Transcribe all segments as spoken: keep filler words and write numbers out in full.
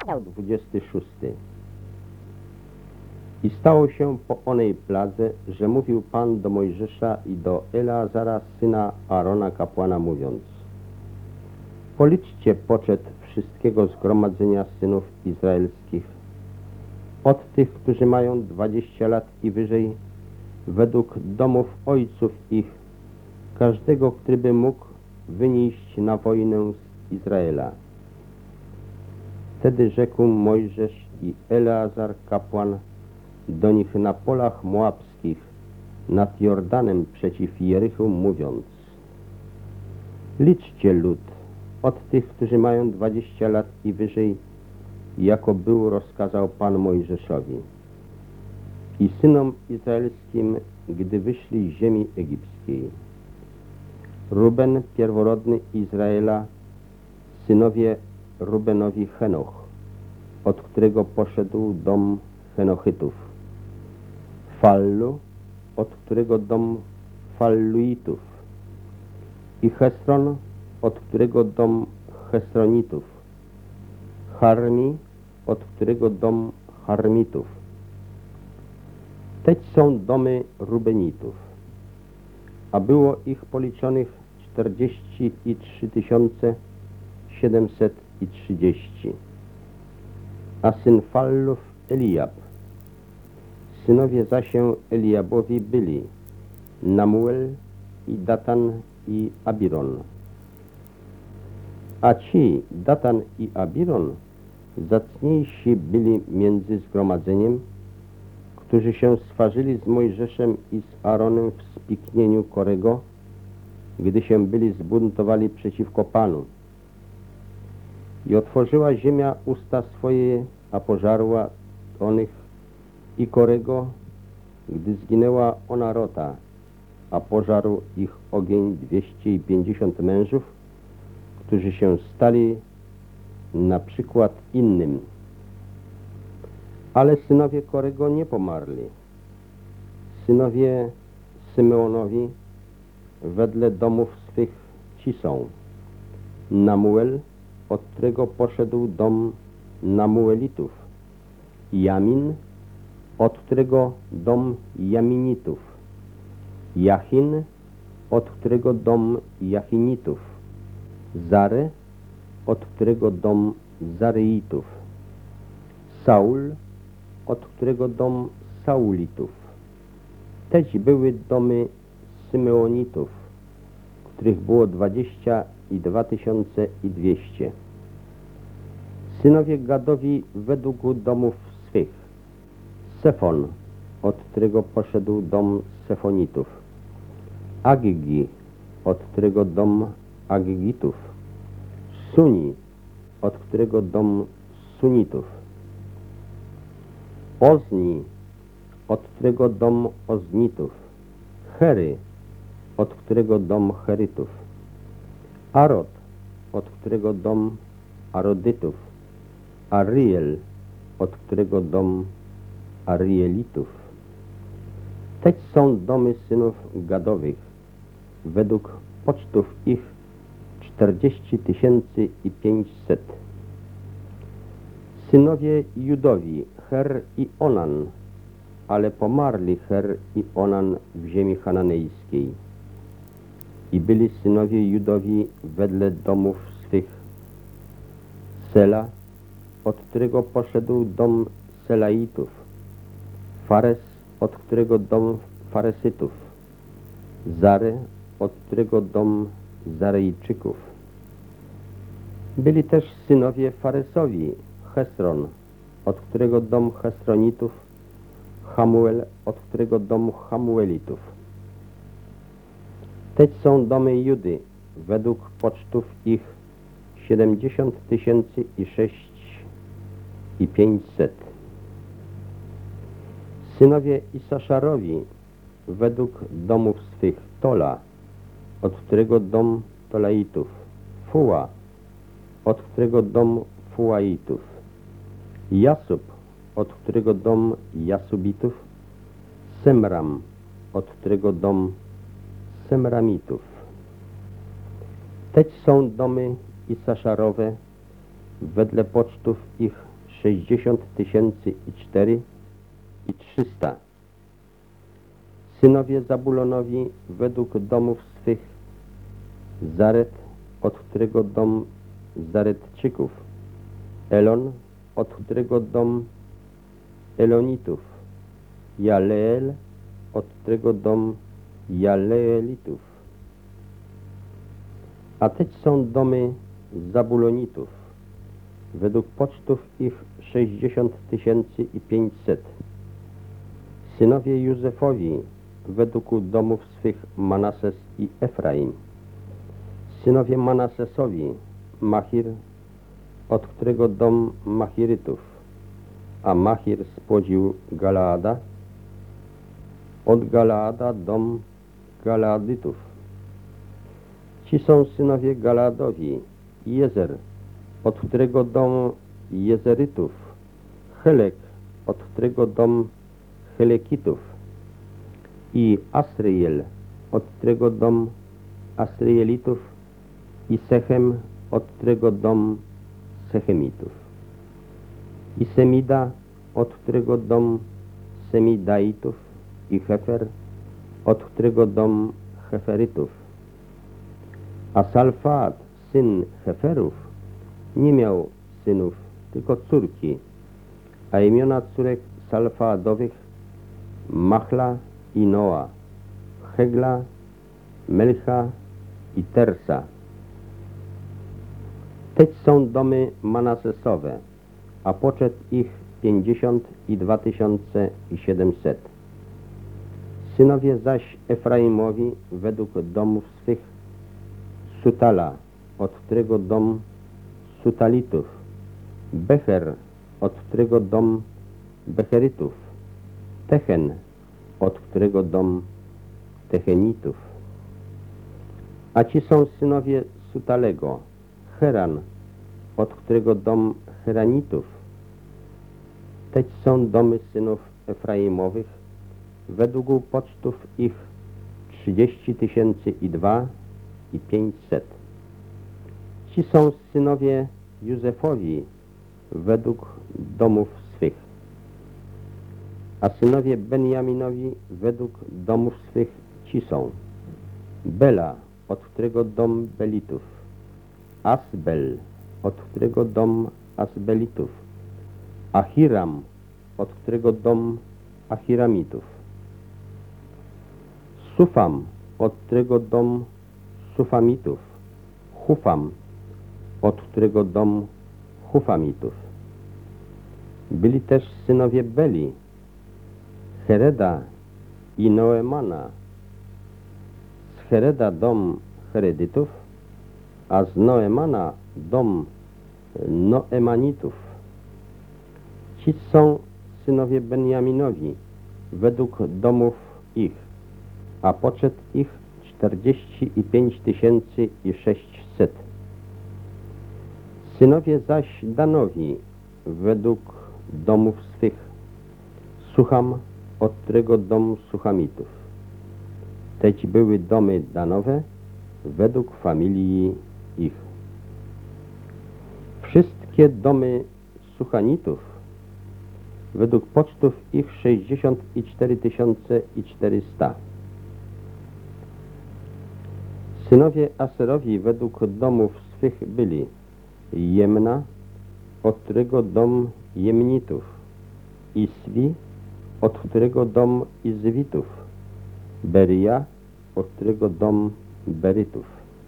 Rozdział dwudziesty szósty. I stało się po onej pladze, że mówił Pan do Mojżesza i do Eleazara, syna Aarona, kapłana, mówiąc: policzcie poczet wszystkiego zgromadzenia synów izraelskich, od tych, którzy mają dwadzieścia lat i wyżej, według domów ojców ich, każdego, który by mógł wynieść na wojnę z Izraela. Wtedy rzekł Mojżesz i Eleazar, kapłan, do nich na polach moabskich, nad Jordanem przeciw Jerichu, mówiąc: liczcie lud od tych, którzy mają dwadzieścia lat i wyżej, jako był rozkazał Pan Mojżeszowi i synom izraelskim, gdy wyszli z ziemi egipskiej. Ruben, pierworodny Izraela, synowie Rubenowi Henoch, od którego poszedł dom Henochytów. Fallu, od którego dom Falluitów. I Hesron, od którego dom Hesronitów. Harmi, od którego dom Harmitów. Teś są domy Rubenitów, a było ich policzonych czterdzieści i trzy tysiące siedemset i trzydzieści. A syn Fallów Eliab. Synowie zaś Eliabowi byli Namuel i Datan i Abiron. A ci, Datan i Abiron, zacniejsi byli między zgromadzeniem, którzy się swarzyli z Mojżeszem i z Aaronem w spiknieniu Korego, gdy się byli zbuntowali przeciwko Panu. I otworzyła ziemia usta swoje, a pożarła onych i Korego, gdy zginęła ona Rota, a pożarł ich ogień dwieście pięćdziesiąt mężów, którzy się stali na przykład innym. Ale synowie Korego nie pomarli. Synowie Symeonowi wedle domów swych ci są: Namuel, od którego poszedł dom Namuelitów, Jamin, od którego dom Jaminitów, Jachin, od którego dom Jachinitów, Zary, od którego dom Zaryitów, Saul, od którego dom Saulitów. Teś były domy Symeonitów, których było dwadzieścia i dwa tysiące i dwieście. Synowie Gadowi według domów swych: Sefon, od którego poszedł dom Sefonitów, Aggi, od którego dom Aggitów, Suni, od którego dom Sunitów, Ozni, od którego dom Oznitów, Hery, od którego dom Herytów, Arod, od którego dom Arodytów, Ariel, od którego dom Arielitów. Teś są domy synów Gadowych, według pocztów ich czterdzieści tysięcy i pięćset. Synowie Judowi, Her i Onan, ale pomarli Her i Onan w ziemi chananejskiej. I byli synowie Judowi wedle domów swych: Sela, od którego poszedł dom Selaitów, Fares, od którego dom Faresytów, Zary, od którego dom Zaryjczyków. Byli też synowie Faresowi: Hesron, od którego dom Hesronitów, Hamuel, od którego dom Hamuelitów. Teś są domy Judy, według pocztów ich siedemdziesiąt tysięcy i sześć i pięćset. Synowie Isaszarowi, według domów swych: Tola, od którego dom Tolaitów, Fuła, od którego dom Fułaitów, Jasub, od którego dom Jasubitów, Semram, od którego dom Semramitów. Teś są domy Isaszarowe, wedle pocztów ich sześćdziesiąt tysięcy i cztery i trzysta. Synowie Zabulonowi według domów swych: Zaret, od którego dom Zaretczyków; Elon, od którego dom Elonitów; Jaleel, od którego dom Jaleelitów. A teď są domy Zabulonitów, według pocztów ich sześćdziesiąt tysięcy i pięćset. Synowie Józefowi według domów swych: Manases i Efraim. Synowie Manasesowi: Machir, od którego dom Machirytów, a Machir spłodził Galaada; od Galaada dom Galaadytów. Ci są synowie Galaadowi: Jezer, od którego dom Jezerytów; Helek, od którego dom Helekitów; i Asryjel, od którego dom Asryjelitów; i Sechem, od którego dom Sechemitów; i Semida, od którego dom Semidaitów; i Hefer, od którego dom Heferytów. A Salfaat, syn Heferów, nie miał synów, tylko córki, a imiona córek Salfaadowych: Machla i Noa, Hegla, Melcha i Tersa. Teď są domy Manasesowe, a poczet ich pięćdziesiąt i dwa tysiące i siedemset. Synowie zaś Efraimowi według domów swych: Sutala, od którego dom Sutalitów; Becher, od którego dom Becherytów; Techen, od którego dom Techenitów. A ci są synowie Sutalego: Heran, od którego dom Heranitów. Teď są domy synów Efraimowych według pocztów ich trzydzieści tysięcy i dwa i pięćset. Ci są synowie Józefowi według domów swych. A synowie Benjaminowi według domów swych ci są: Bela, od którego dom Belitów; Asbel, od którego dom Asbelitów; Ahiram, od którego dom Ahiramitów; Sufam, od którego dom Sufamitów; Hufam, od którego dom Hufamitów. Byli też synowie Beli: Hereda i Noemana. Z Hereda dom Heredytów, a z Noemana dom Noemanitów. Ci są synowie Benjaminowi według domów ich, a poczet ich czterdzieści i pięć tysięcy i sześćset. Synowie zaś Danowi według domów swych: Sucham, od którego dom Suchamitów. Teď były domy Danowe według familii ich. Wszystkie domy Suchanitów według pocztów ich sześćdziesiąt i cztery tysiące i czterysta. Synowie Aserowi według domów swych byli: Jemna, od którego dom Jemnitów; Iswi, od którego dom Izwitów; Beria, od którego dom Berytów.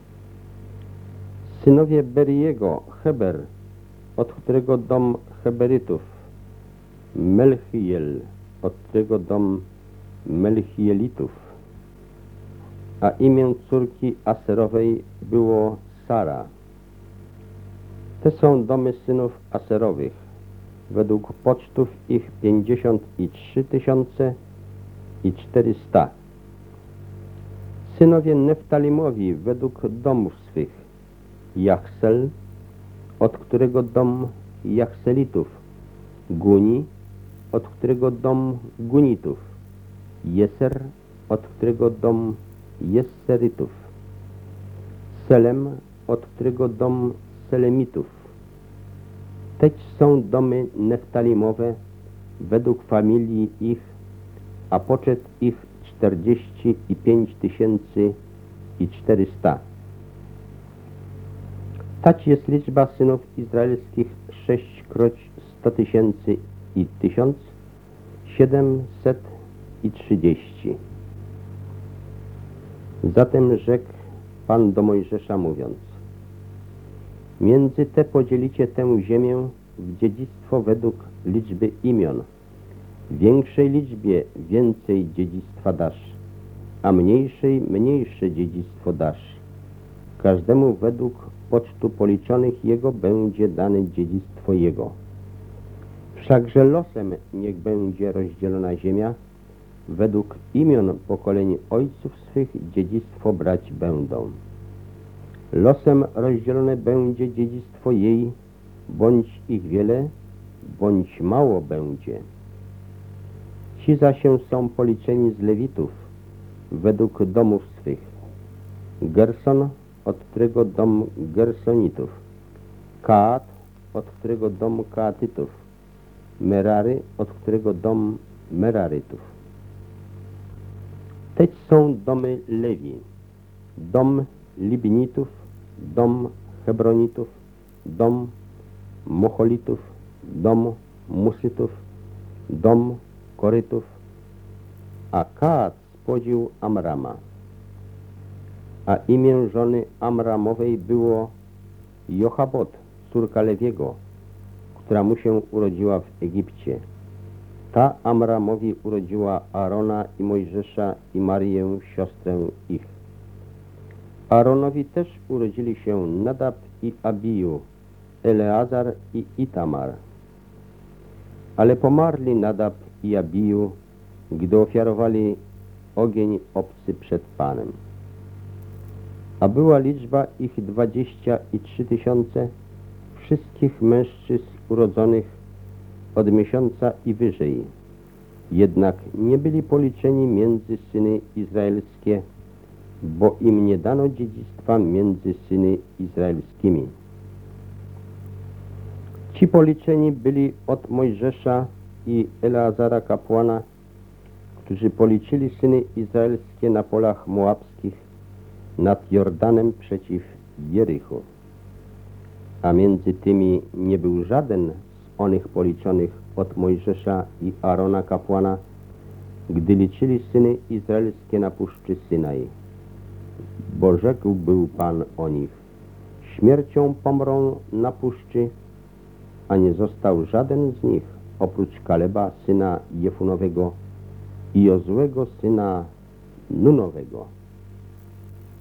Synowie Beriego: Heber, od którego dom Heberytów; Melchiel, od którego dom Melchielitów. A imię córki Aserowej było Sara. Te są domy synów Aserowych według pocztów ich pięćdziesiąt i trzy tysiące i czterysta. Synowie Neftalimowi według domów swych: Jachsel, od którego dom Jachselitów; Guni, od którego dom Gunitów; Jeser, od którego dom Jesserytów; Selem, od którego dom Selemitów; Teś są domy Neftalimowe według familii ich, a poczet ich czterdzieści i pięć tysięcy i czterysta. Tać jest liczba synów izraelskich sześćkroć sto tysięcy i tysiąc, siedemset i trzydzieści. Zatem rzekł Pan do Mojżesza mówiąc: między te podzielicie tę ziemię w dziedzictwo według liczby imion. Większej liczbie więcej dziedzictwa dasz, a mniejszej mniejsze dziedzictwo dasz. Każdemu według pocztu policzonych jego będzie dane dziedzictwo jego. Wszakże losem niech będzie rozdzielona ziemia, według imion pokoleń ojców swych dziedzictwo brać będą. Losem rozdzielone będzie dziedzictwo jej, bądź ich wiele, bądź mało będzie. Ci zaś są policzeni z Lewitów, według domów swych. Gerson, od którego dom Gersonitów, Kaat, od którego dom Kaatytów, Merary, od którego dom Merarytów. Teś są domy Lewi: dom Libinitów, dom Hebronitów, dom Mocholitów, dom Musytów, dom Korytów, a Kaat spłodził Amrama. A imię żony Amramowej było Jochabot, córka Lewiego, która mu się urodziła w Egipcie. Ta Amramowi urodziła Arona i Mojżesza i Marię, siostrę ich. Aaronowi też urodzili się Nadab i Abiju, Eleazar i Itamar. Ale pomarli Nadab i Abiju, gdy ofiarowali ogień obcy przed Panem. A była liczba ich dwadzieścia i trzy tysiące, wszystkich mężczyzn urodzonych od miesiąca i wyżej. Jednak nie byli policzeni między syny izraelskie, bo im nie dano dziedzictwa między syny izraelskimi. Ci policzeni byli od Mojżesza i Eleazara kapłana, którzy policzyli syny izraelskie na polach moabskich nad Jordanem przeciw Jerichu. A między tymi nie był żaden z onych policzonych od Mojżesza i Arona kapłana, gdy liczyli syny izraelskie na puszczy Synaj. Bo rzekł był Pan o nich: śmiercią pomrą na puszczy, a nie został żaden z nich, oprócz Kaleba, syna Jefunowego, i Jozłego, syna Nunowego.